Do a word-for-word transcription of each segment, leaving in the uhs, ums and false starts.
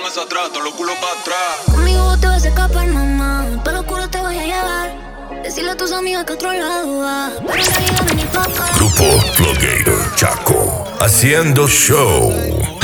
más atrás, todos los culos para atrás. Conmigo vos te vas a escapar, mamá. Pa' los culos te voy a llevar. Decirle a tus amigas que otro lado va. Pero en realidad no ni papá. Grupo Flogueiro Chaco, haciendo show.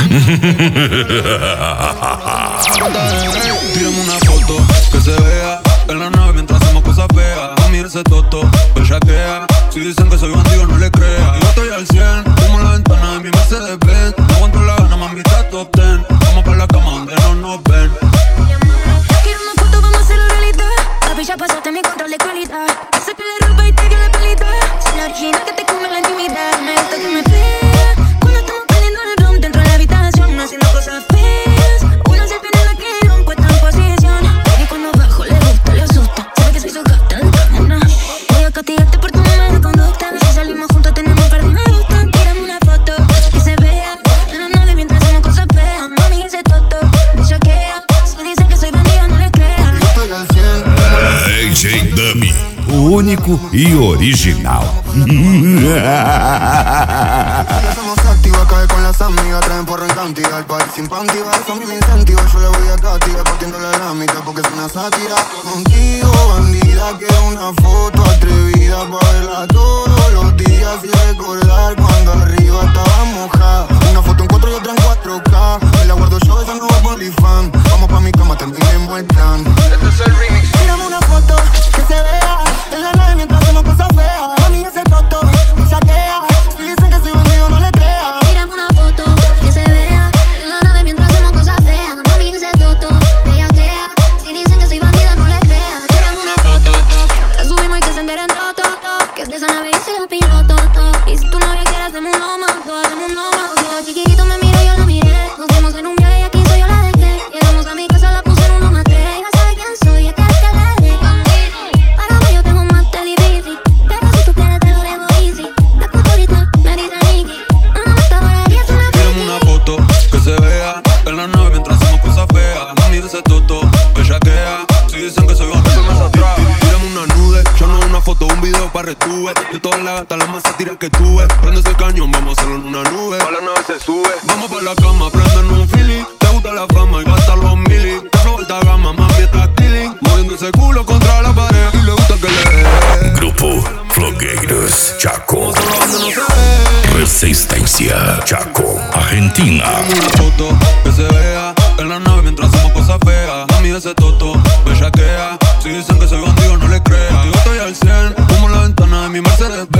Tírame una foto que se vea en la nave mientras hacemos cosas feas. A mí ese toto, bellaquea. Si dicen que soy bandido, no le crea. Yo estoy al cien, como la ventana de mi Mercedes Benz. No aguanto la gana, mami, está top ten. Vamos pa' la cama donde no nos ven. Quiero una foto, vamos a hacerlo realidad. Papi, ya pasaste mi control de calidad. Saca la ropa y te dio la pelita. Soy la china que te come la intimidad. Me gusta que me veas cuando estamos peleando en el room dentro de la habitación, haciendo cosas feas. Una se pone en la que no puesta en posición. Y cuando bajo le gusta, le asusta. Sabe que soy su gata, dame una. Voy a castigarte por tu mala conducta. Si salimos juntos tenemos un par de me gustan. Tírame una foto que se vea en la nave mientras hacemos cosas feas. Mami, ese toto me choquea. Si dicen que soy bandido, no le crean. Yo estoy al cien. D J Dummy, o único e original. Somos activos, cae con las amigas, traen porro en cantidad. El party sin panty, eso a mí me incentiva. Yo le voy a castigar partiéndole la mitad porque es una sátira. Contigo, bandida, quiero una foto atrevida pa' verla todos los días y recordar cuando arriba estaba mojada. Una foto en cuatro y otra en cuatro K. Me la guardo yo, esa no va por OnlyFans. Vamos pa' mi cama, terminemos el plan. Este es el remix. Tírame una foto que se vea en la nave mientras hacemos cosas feas. Mami, ese toto me saquea. Si dicen que soy bandido, no le crea. Tírame una foto que se vea en la nave mientras hacemos cosas feas. Mami, ese toto me yaquea. Si dicen que soy bandida, no le creas. Tírame una foto, la subimos y que se enteren todo, todo. Que es de esa nave y soy el piloto, todo. Y si tu novia quiere, hacemos un loma, todo, hacemos un loma. Yo chiquitito me miro, yo lo miré. Nos fuimos en un viaje y aquí soy yo la dejé. Llegamos a mi casa, la puse en uno más tres. Ya sabe quién soy, es que es que la de. Para mí yo tengo más de difícil. Pero si tú quieres te lo dejo easy. La culturita me dice Nicky. Una mata para diez, una Tírame una foto que se vea en la nave mientras hacemos cosas feas. Mami, ese toto, bellaquea. Si dicen que soy bandido, más atrás. Tírame una nude, yo no una foto, un video para retube. De todas las gatas, la más sátira que tuve. Prende ese cañón, vamos a hacerlo en una nube. Pa' la nave se sube. Vamos pa' la cama, prenden un feeling. Te gusta la fama y gastar los milis. Te flow alta gama, mami, está killing. Moviendo ese culo contra la pared. Y le gusta que le dé. Grupo Flogueiros Chaco, Solo cuando no se ve. Resistencia Chaco, Argentina. Una foto que se vea en la nave mientras hacemos cosas feas. Mami, ese toto, bellaquea. Si dicen que soy bandido, no le crea. Yo estoy al cien, como la ventana de mi Mercedes Benz.